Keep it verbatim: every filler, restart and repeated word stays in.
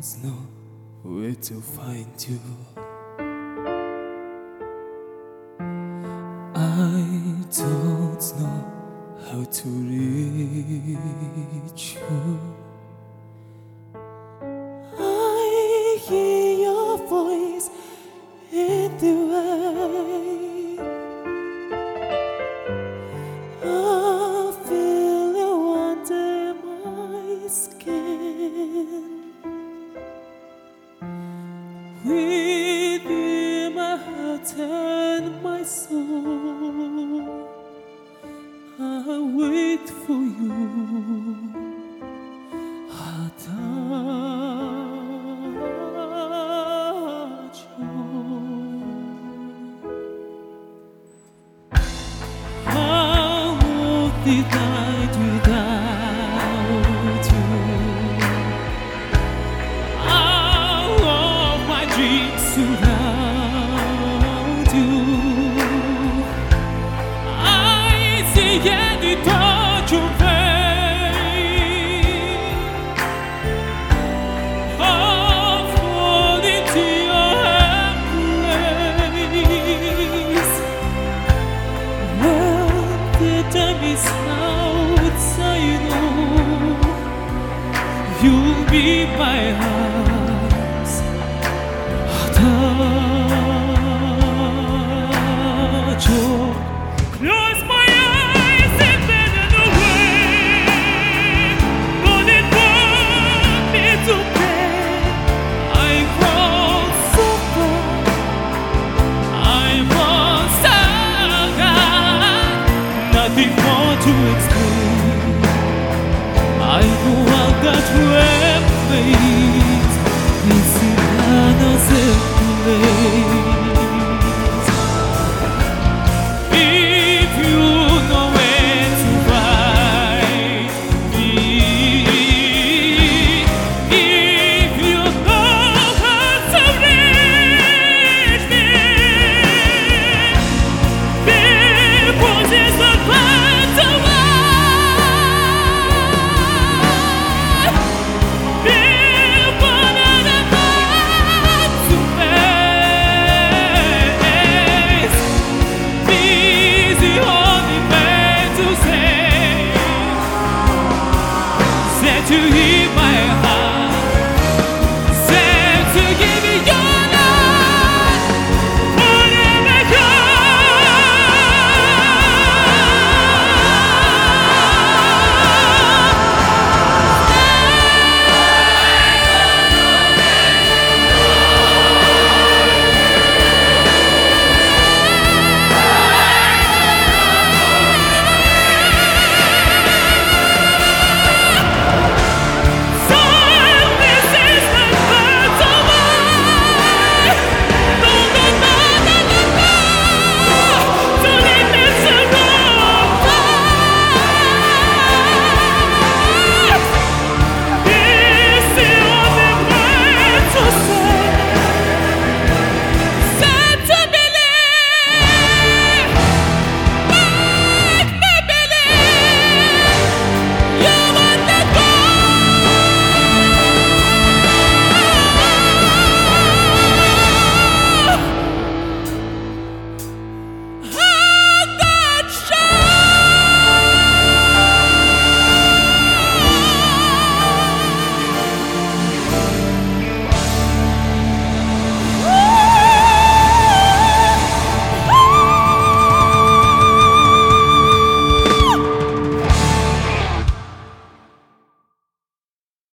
don't know where to find you. I don't know how to reach you. I hear your voice in the way. I feel you under my skin. Within my heart and my soul, I wait for you. How did I do without you? All of my dreams surround you. I see any touch of pain. I'll fall into your embrace. When the time is out, I know you'll be my heart.